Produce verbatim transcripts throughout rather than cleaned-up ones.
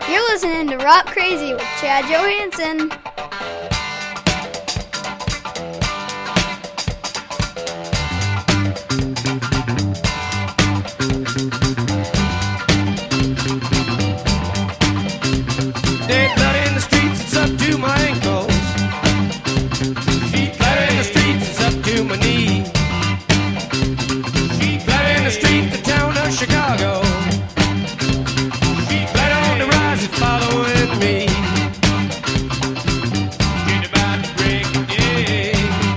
You're listening to Rock Crazy with Chad Johansson. Dead blood in the streets, it's up to my ankles. Sheet blood in the streets, it's up to my knee. Sheet blood in the street, the town of Chicago. Sheet blood on the rise, it's following me. She's about to break the day.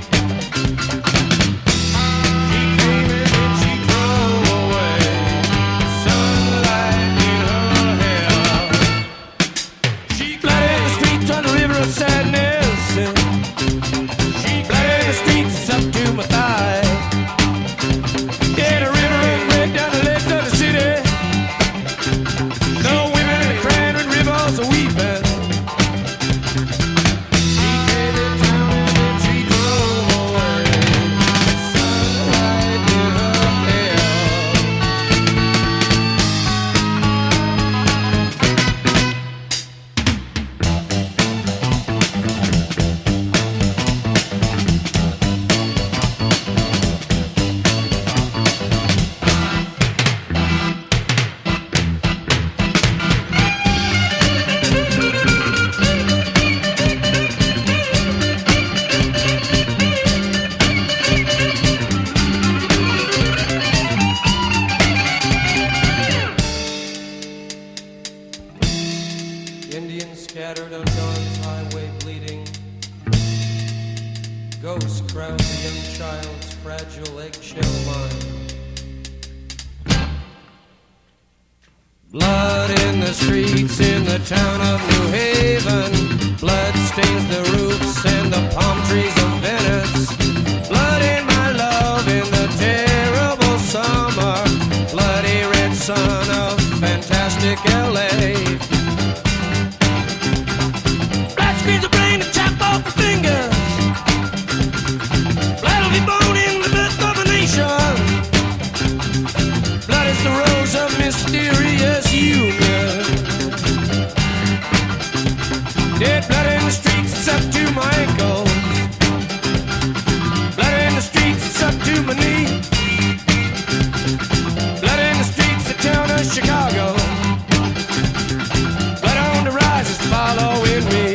She came in and she drove away. Sunlight in her hair. She blood in the streets on the river of sadness. She blood in the streets, it's up to my thigh. Yeah, the river runs red down the legs of the city. No women in the crying when rivers are weeping. She came in town and then she drove away. Sunlight in her hair. Indians scattered on Dawn's highway bleeding. Ghosts crowd the young child's fragile eggshell mind. Blood in the streets in the town of New Haven. Blood stains the roofs and the palm trees of Venice. Blood in my love in the terrible summer. Bloody red sun of fantastic L A. Blood screens the brain and chop off the fingers. Blood will be born in the birth of a nation. Blood is the rose of mysterious union. Dead blood in the streets, it's up to my ankles. Blood in the streets, it's up to my knee. Blood in the streets, the town of Chicago. Blood on the rise is following me.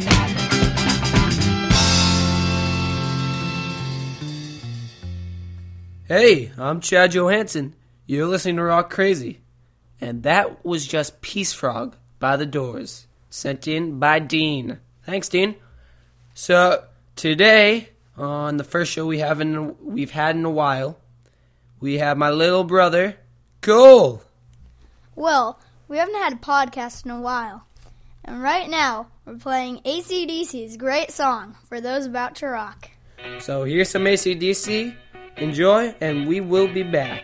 Hey, I'm Chad Johansson. You're listening to Rock Crazy. And that was just Peace Frog by The Doors, sent in by Dean. Thanks, Dean. So, today, on the first show we have in, we've had in a while, we have my little brother, Cole. Well, we haven't had a podcast in a while. And right now, we're playing A C D C's great song, For Those About to Rock. So, here's some A C D C. Enjoy, and we will be back.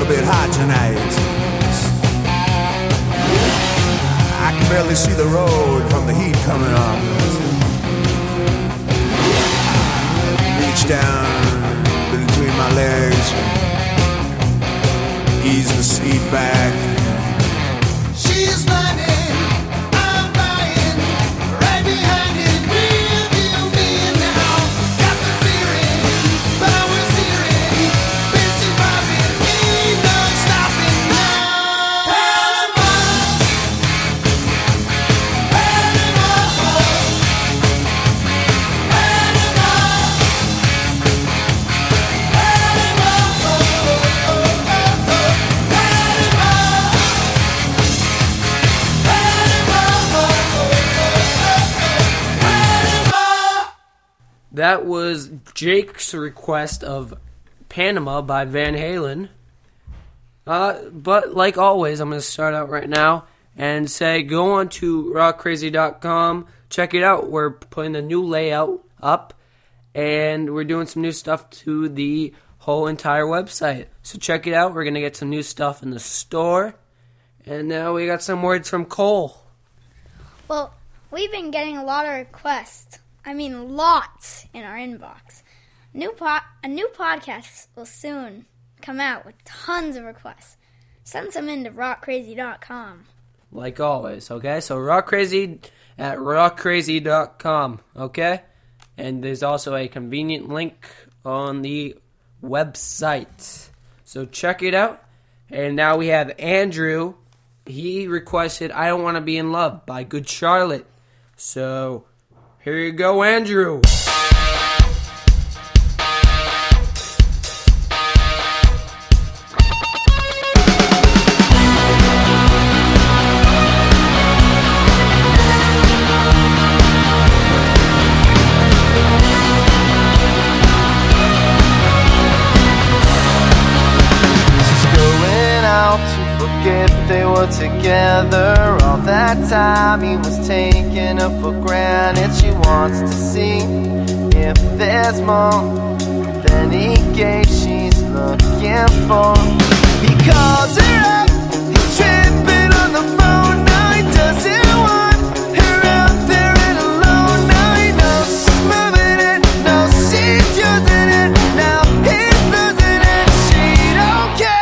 little bit hot tonight. I can barely see the road from the heat coming on. Reach down between my legs, ease the seat back. She's blinding, I'm buying, right behind it, real deal me now. Got the feeling, power steering, busy bobbing, ain't no stopping now. Panama, Panama, Panama, That was Jake's request of Panama by Van Halen. Uh, but like always, I'm going to start out right now and say go on to rock crazy dot com. Check it out. We're putting a new layout up, and we're doing some new stuff to the whole entire website. So check it out. We're going to get some new stuff in the store. And now we got some words from Cole. Well, we've been getting a lot of requests. I mean, lots in our inbox. New po- a new podcast will soon come out with tons of requests. Send some in to rock crazy dot com. Like always, okay? So rockcrazy at rock crazy dot com, okay? And there's also a convenient link on the website. So check it out. And now we have Andrew. He requested I Don't Want to Be in Love by Good Charlotte. So here you go, Andrew. They were together all that time. He was taking her for granted. She wants to see if there's more than he gave. She's looking for. He calls her up, he's tripping on the phone. Now he doesn't want her out there and alone. Now he knows she's moving it, knows she's using it. Now he's losing it, she don't care.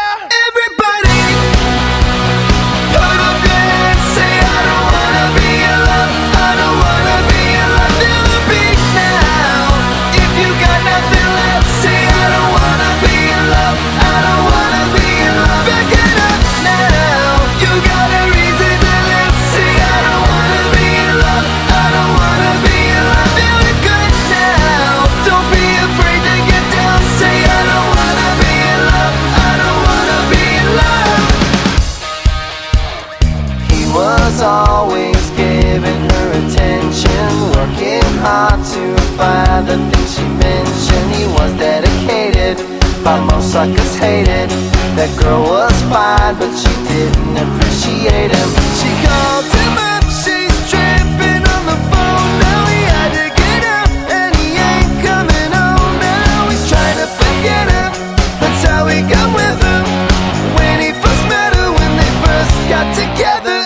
Always giving her attention, working hard to find the things she mentioned. He was dedicated, but most suckers hated. That girl was fine, but she didn't appreciate him. She calls him up, she's tripping on the phone. Now he had to get up, and he ain't coming home. Now he's trying to forget her, that's how he got with her. When he first met her, when they first got together.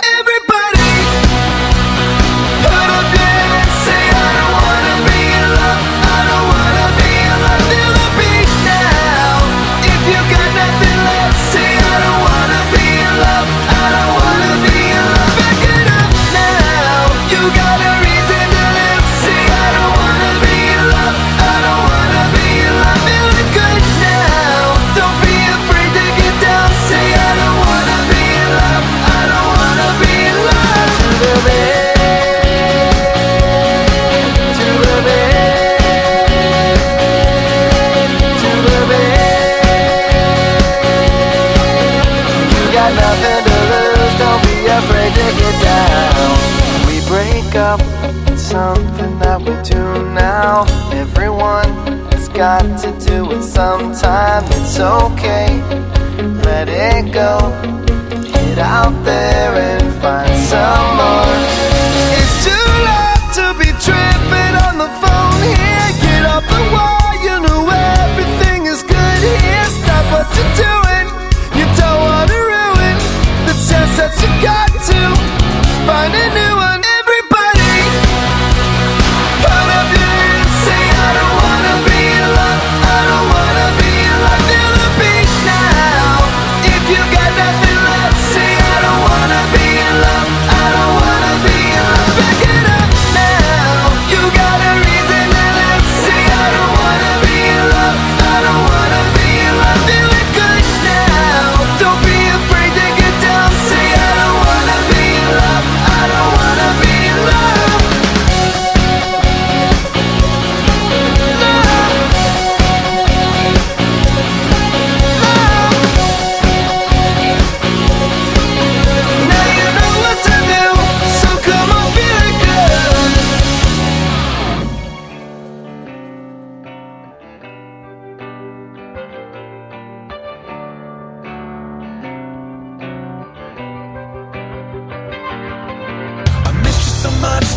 Up, it's something that we do now. Everyone has got to do it sometime. It's okay, let it go. Get out there and find some more. It's too late to be tripping on the phone here. Get off the wall, you know everything is good here. Stop what you're doing, you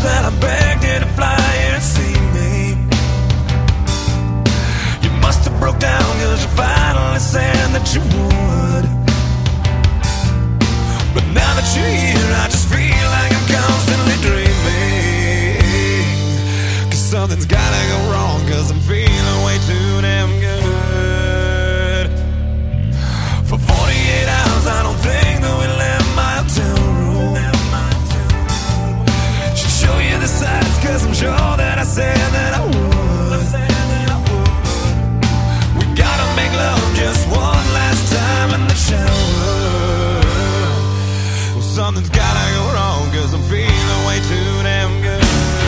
that I begged you to fly here and see me. You must have broke down cause you finally said that you would. But now that you're here, I just feel like I'm constantly dreaming. Cause something's gotta go wrong, cause I'm feeling way too damn good. For forty-eight hours, I don't think that we left my hotel room. Should show you the sights, cause I'm sure that I said that I would. We gotta make love just one last time in the shower. Well, something's gotta go wrong, cause I'm feeling way too damn good.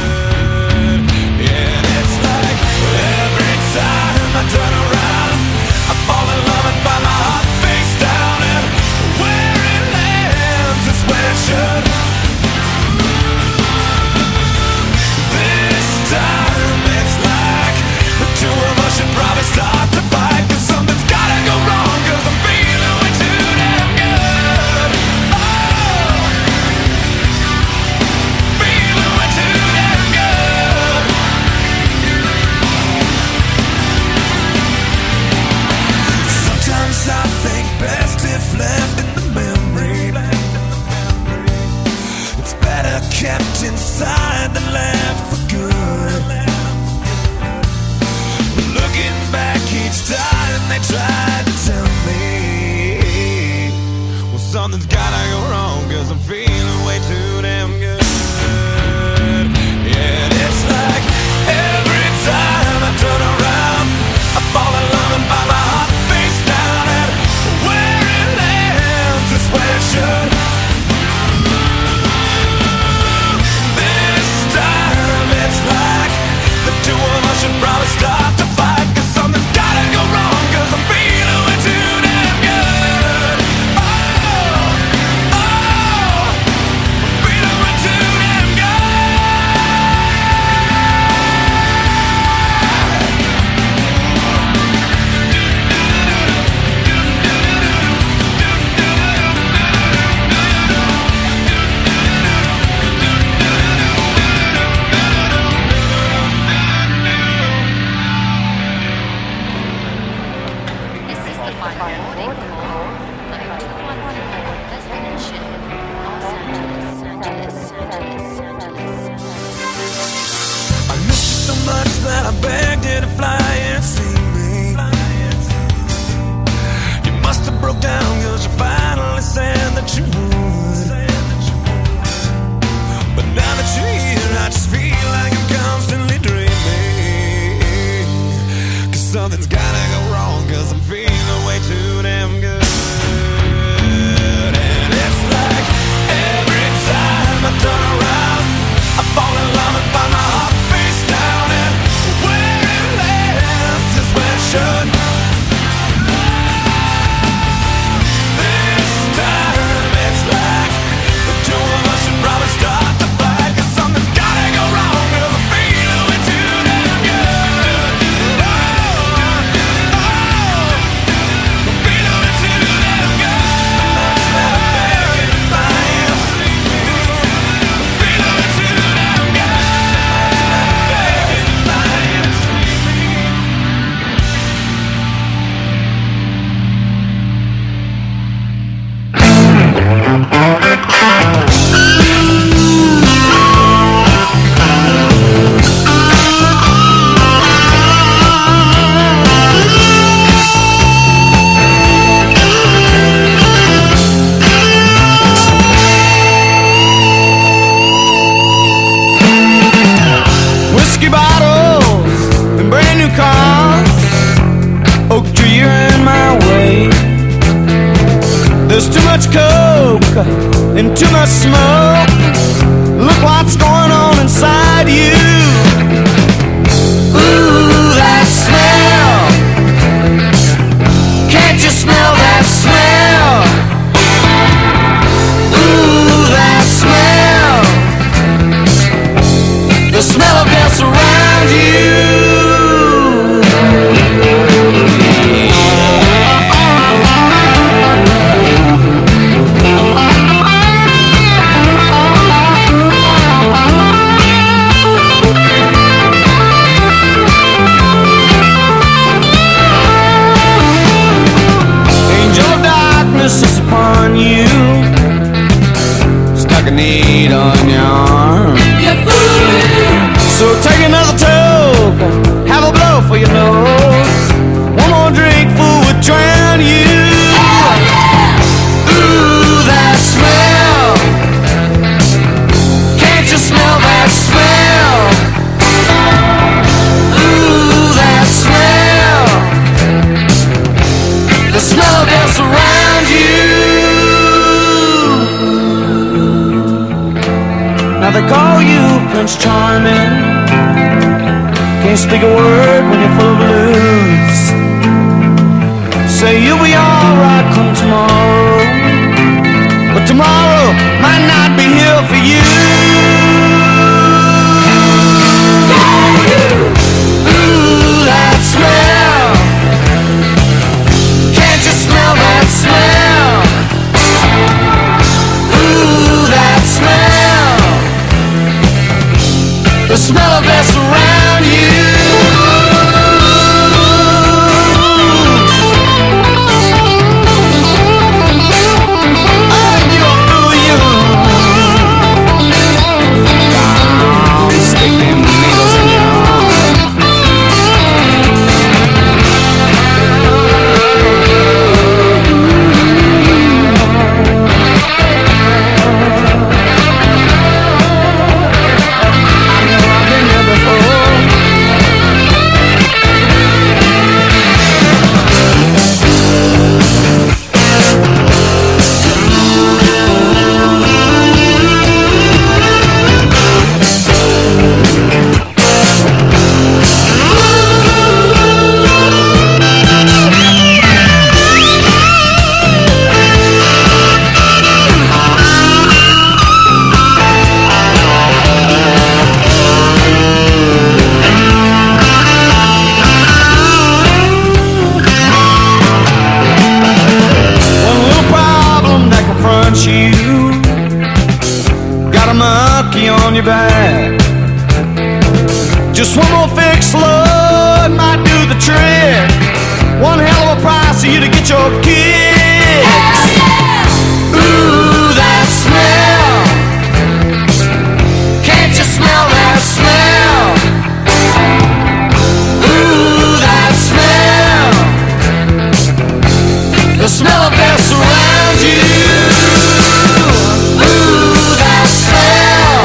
Yeah, and it's like every time I turn around, I fall in love and find my heart face down, and where it lands is where it should. This time it's like the two of us should probably start to fight, cause something's gotta go wrong, cause I'm feeling way too damn good. Oh, feeling way too damn good. Sometimes I think best if left in the memory. It's better kept inside than left for good. Looking back each time they tried to tell me, well, something's gotta go wrong, cause I'm feeling way too damn good. Yeah, and it's like every time I turn around, I fall in love and find my heart face down, and where it lands is where it should. This time it's like the two of us should probably start to fight, cause something's gotta go wrong, cause I'm feeling way too damn good. Oh, oh, I'm feeling way too damn good. This is the final warning call. Number two one four, destination Los Angeles, Angeles, Angeles, Angeles, Angeles. I miss you so much that I begged you to fly and see me. You must have broke down cause you finally said that you would. But now that you're here, I just feel like I'm constantly dreaming. Cause something's gotta go wrong, cause I'm feeling way too damn good. And it's like every time I turn around, I fall in love and find my heart face down, and where it lands is where it should. This time it's like the two of us should probably start to fight, cause something's gotta go wrong, cause I'm feeling way too damn good. Oh, oh, I'm feeling way too damn good. So much that I beg you to fly and see me. I'm feeling way too damn good. So much that I beg you to fly and see me. Whiskey bottles and brand new cars. Oak tree, you're in my way. There's too much coke and too much smoke. Look what's going on inside you. Ooh, that smell. Can't you smell that smell? Ooh, that smell. The smell of death around you. call you Prince Charming. Can't speak a word when you're full of blues. Say you'll be alright come tomorrow, but tomorrow might not be here for you. Ooh, that smell. Can't you smell that smell? Ooh, that smell. The smell of us around you. On your back, just one more fix, love might do the trick. One hell of a price for you to get your kicks. Ooh, that smell. Can't you smell that smell? Ooh, that smell. The smell of best around you. Ooh, that smell.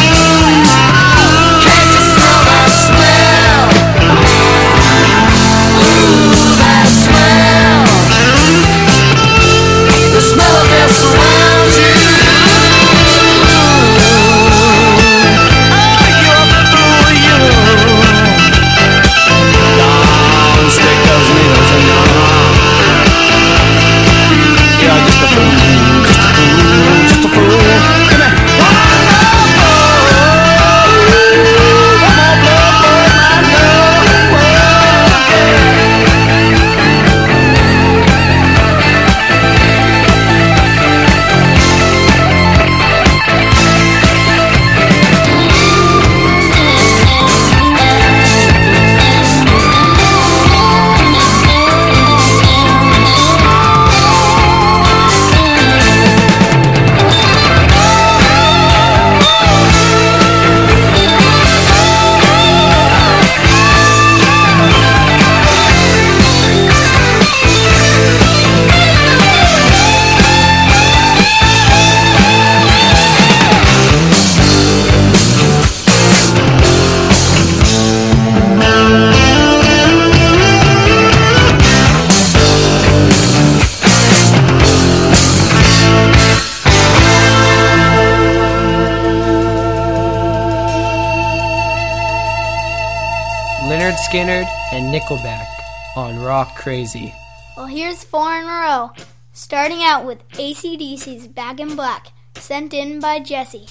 Lynyrd Skynyrd and Nickelback on Rock Crazy. Well, here's four in a row. Starting out with A C D C's Back in Black, sent in by Jesse.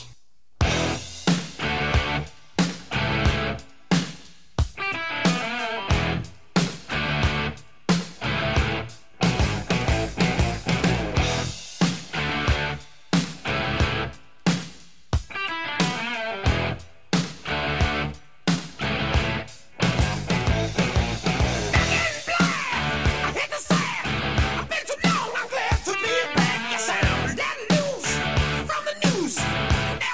From the news,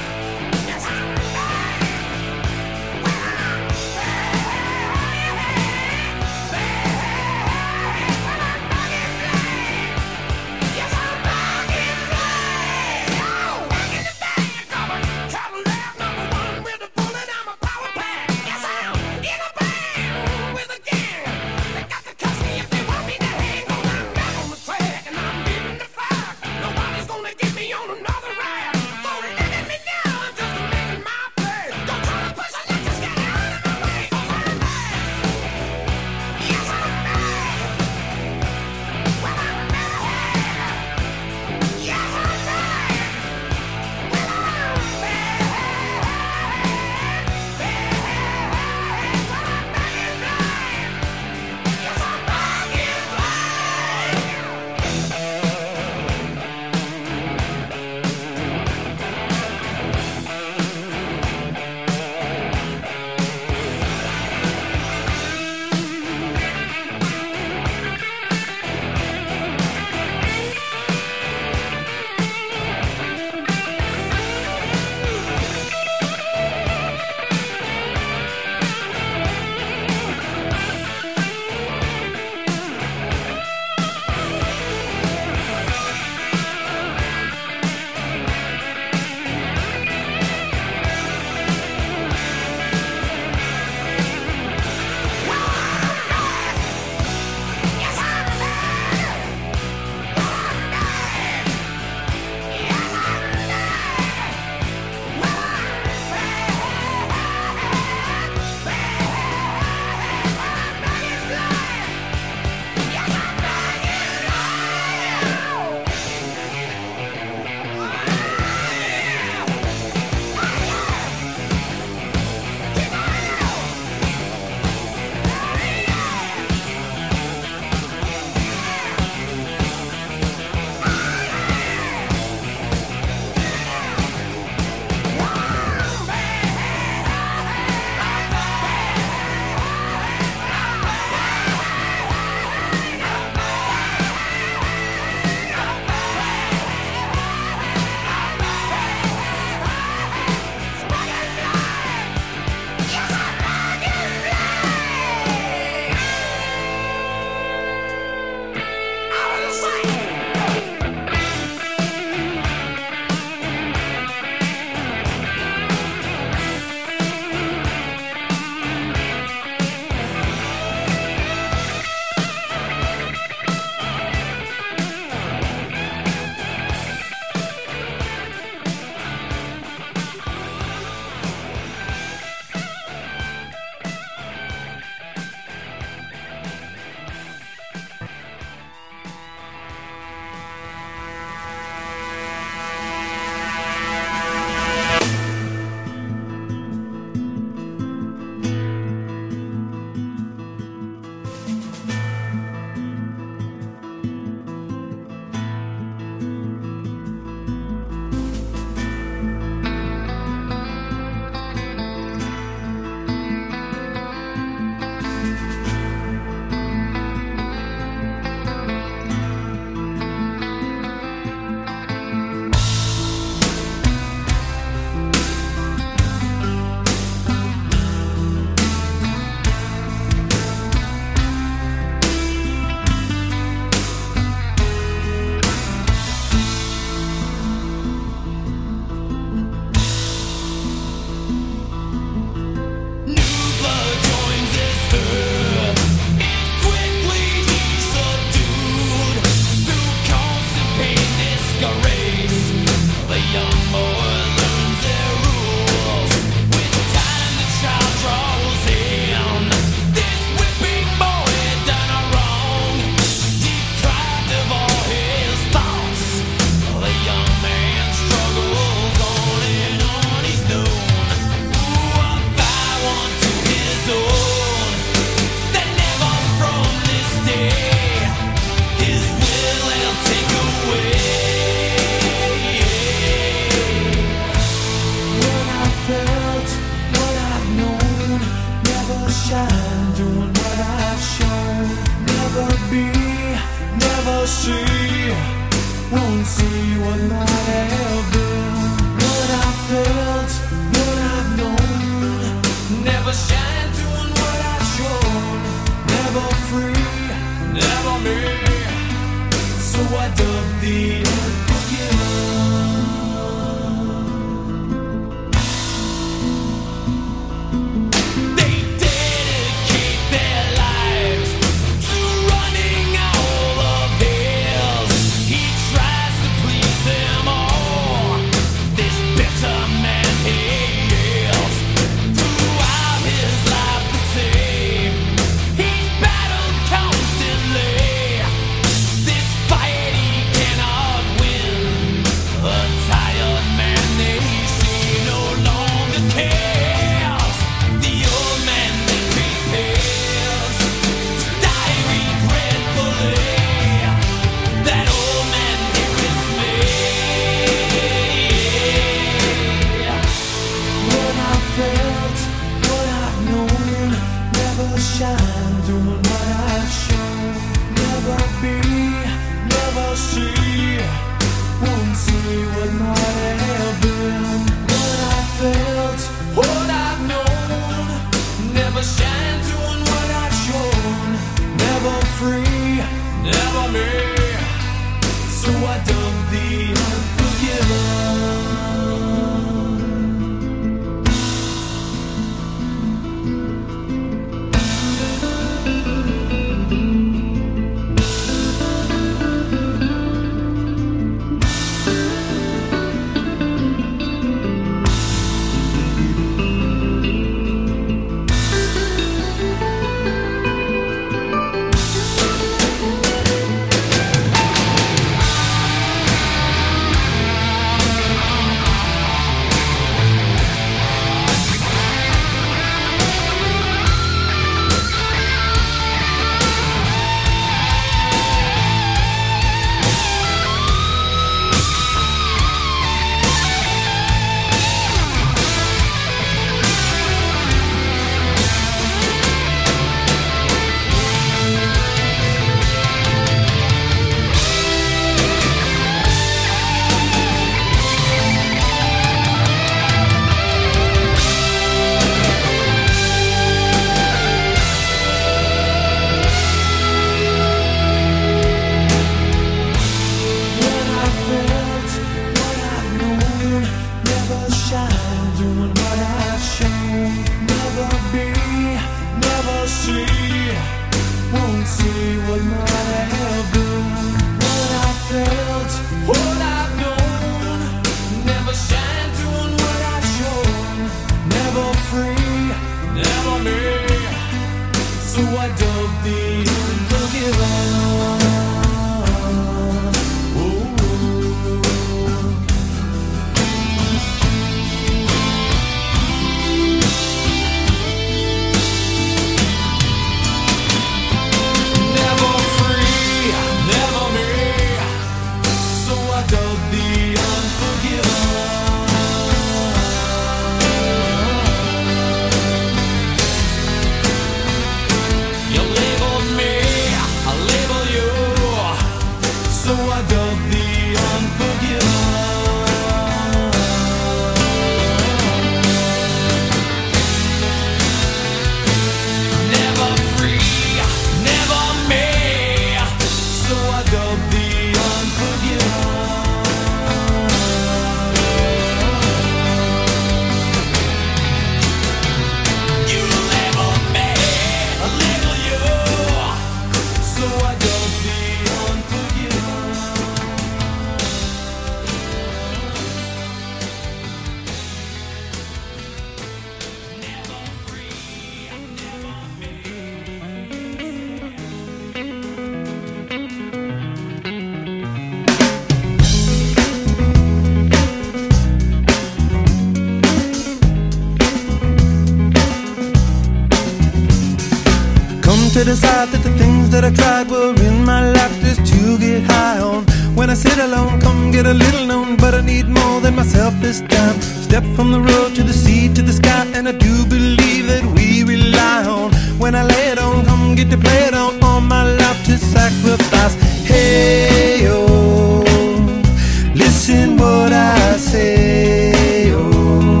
decide that the things that I tried were in my life just to get high on. When I sit alone, come get a little known, but I need more than myself this time. Step from the road to the sea to the sky, and I do believe that we rely on. When I lay it on, come get to play it on, all my life to sacrifice. Hey, oh, listen what I say, oh,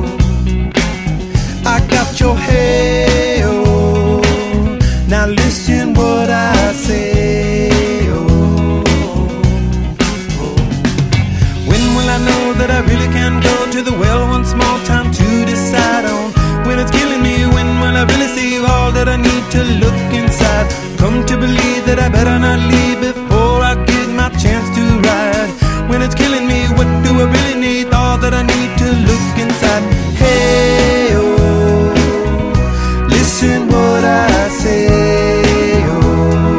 I got your hey, oh, now listen what I say, oh, oh. When will I know that I really can go to the well one small time to decide on? When it's killing me, when will I really see all that I need to look inside? Come to believe that I better not leave before I get my chance to ride. When it's killing me, what do I really need? All that I need to look inside. Hey, oh, listen what I say, oh,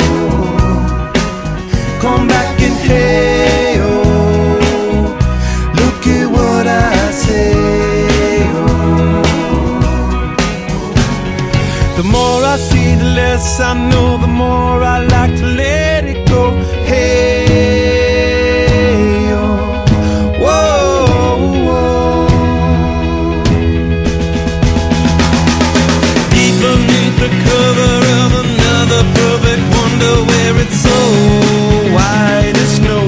come back and hey, oh, look at what I say, oh. The more I see, the less I know, the more I like to let it go. Hey, oh, whoa, whoa. Deep beneath the cover of another perfect wonder, where it's so white as snow,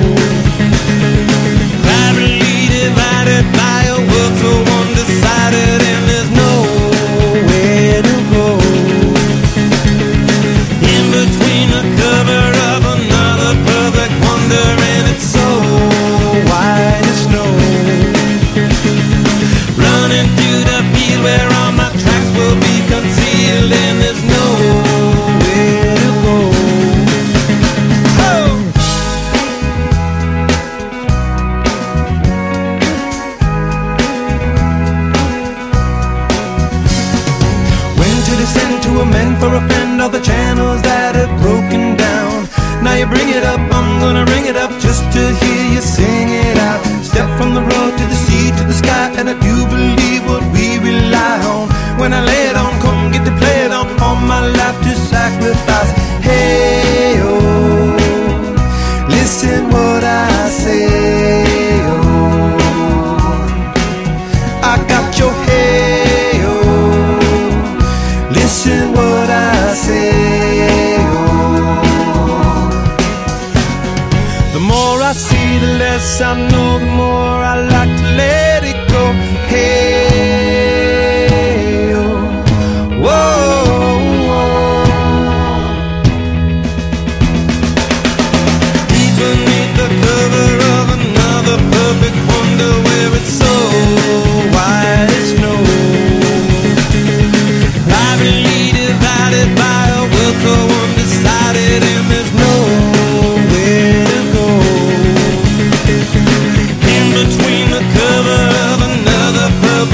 privately divided by a world so undecided, and there's nowhere to go. In between the cover of another perfect wonder, and it's so white as snow, running through the field where all my tracks will be concealed, and there's nowhere to go. Oh! When to descend to amend for a friend all the channels that have broken down. Now you bring it up, I'm gonna ring it up just to hear you sing it out. Step from the road to the sea to the sky, and I do believe what we rely on. When I lay it on, come get to play it on, all my life to sacrifice. Hey, oh, listen what I say, oh, I got your hey, oh, listen what I say, oh. The more I see, the less I know, the more I like to let it go. Hey, oh, whoa, whoa. Deep beneath the cover of another perfect wonder, where it's so white as snow, privately divided by a world so undecided, and there's nowhere to go. In between the cover of another perfect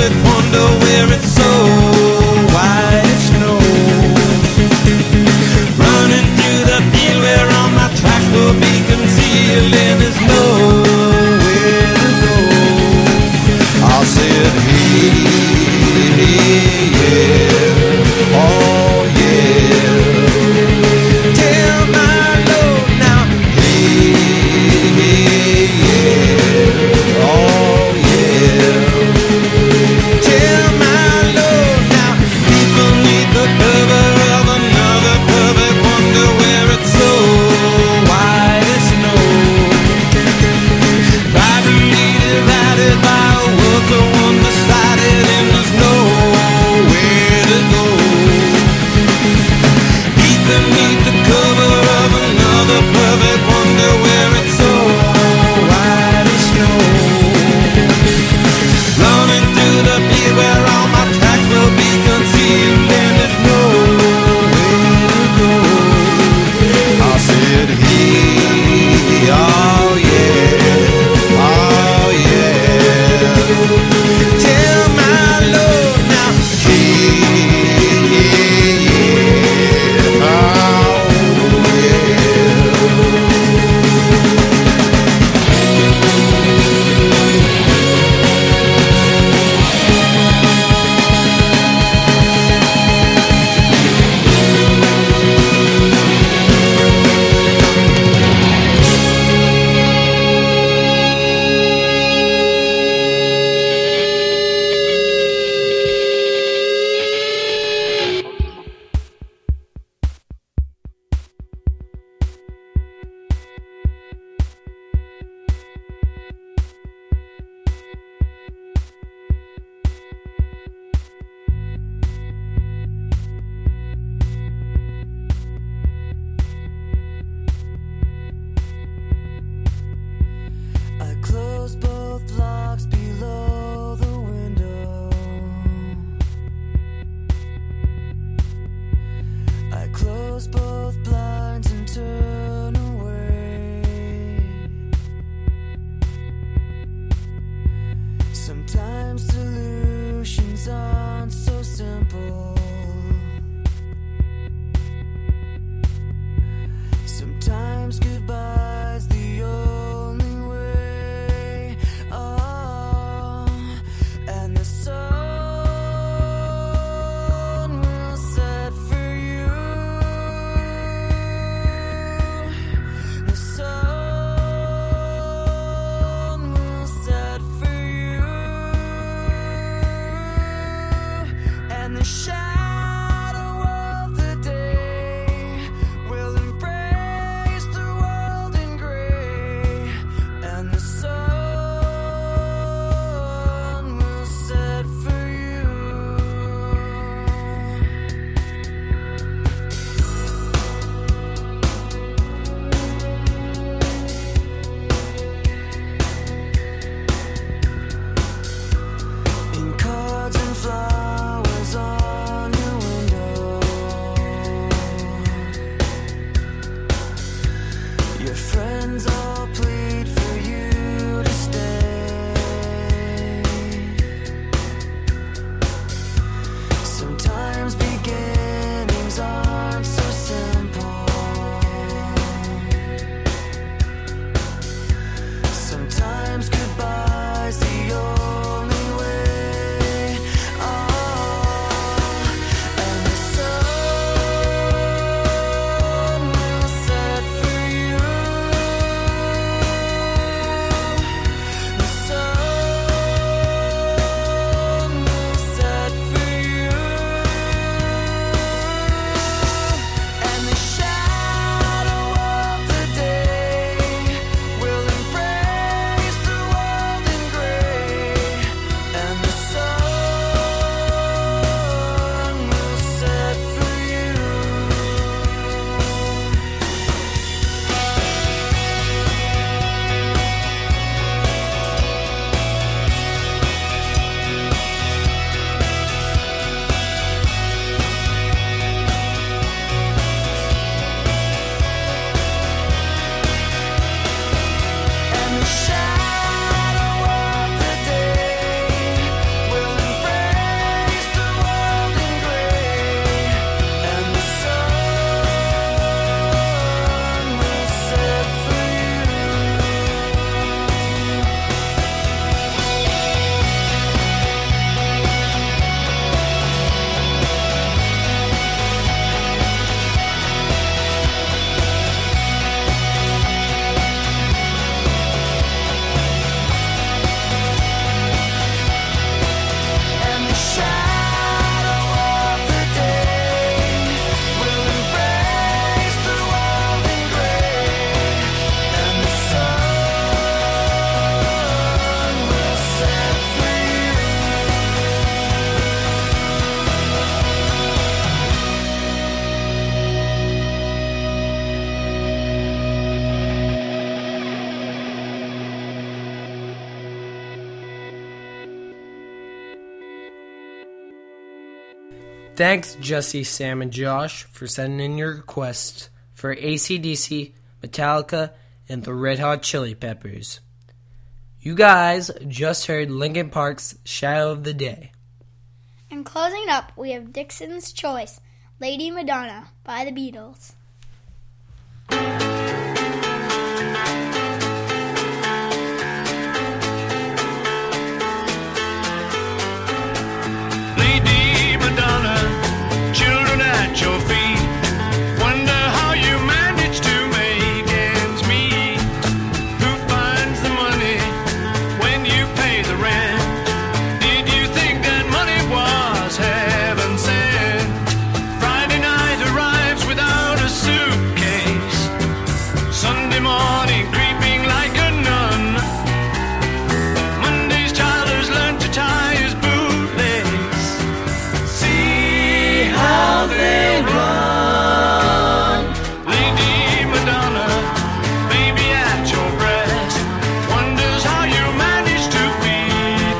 Sometimes solutions aren't so simple. Sometimes goodbye's the only way. Oh, and the sun will set for you. The sun will set for you. And the shadow of the day will embrace the world in gray. And the sun will set for you. In cards and flowers on your window, your friends all plead for you to stay. Sometimes beginnings aren't so simple. Sometimes goodbye's the only way. Oh, and the sun will set for you. The sun will set for you. And the shadow of the day will embrace the world in gray. And the sun will set for you. And the shadow of the day will embrace the world in gray. And the sun will set for you. And the shadow of the day will embrace the world in gray. And the sun will set for you. Thanks, Jesse, Sam, and Josh, for sending in your requests for A C D C, Metallica, and the Red Hot Chili Peppers. You guys just heard Linkin Park's Shadow of the Day. And closing it up, we have Dixon's Choice, Lady Madonna by the Beatles. Lady Madonna, children at your feet. Wonder how you manage to make ends meet. Who finds the money when you pay the rent? Did you think that money was heaven sent? Friday night arrives without a suitcase. Sunday morning creeping like a nun. Monday's child has learned to tie his bootlace. See how they run. Lady Madonna, baby at your breast, wonders how you manage to feed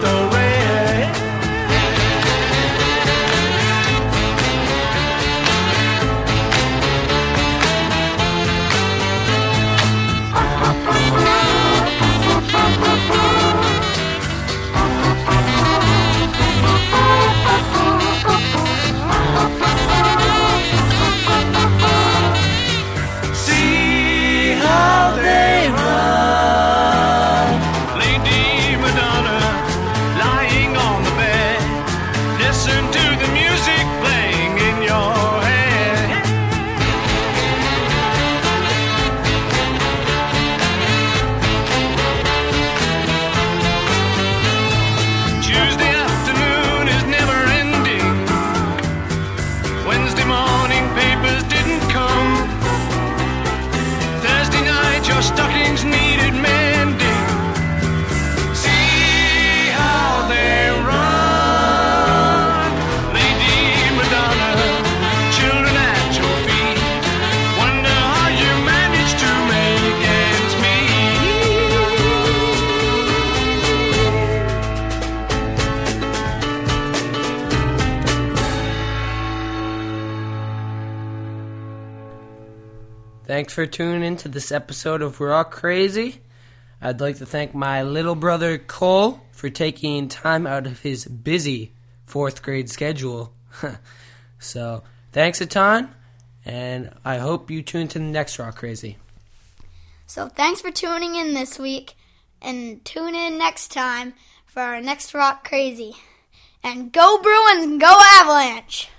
Thanks for tuning in to this episode of Rock Crazy. I'd like to thank my little brother Cole for taking time out of his busy fourth grade schedule. So, thanks a ton, and I hope you tune to the next Rock Crazy. So thanks for tuning in this week, and tune in next time for our next Rock Crazy. And go Bruins, go Avalanche!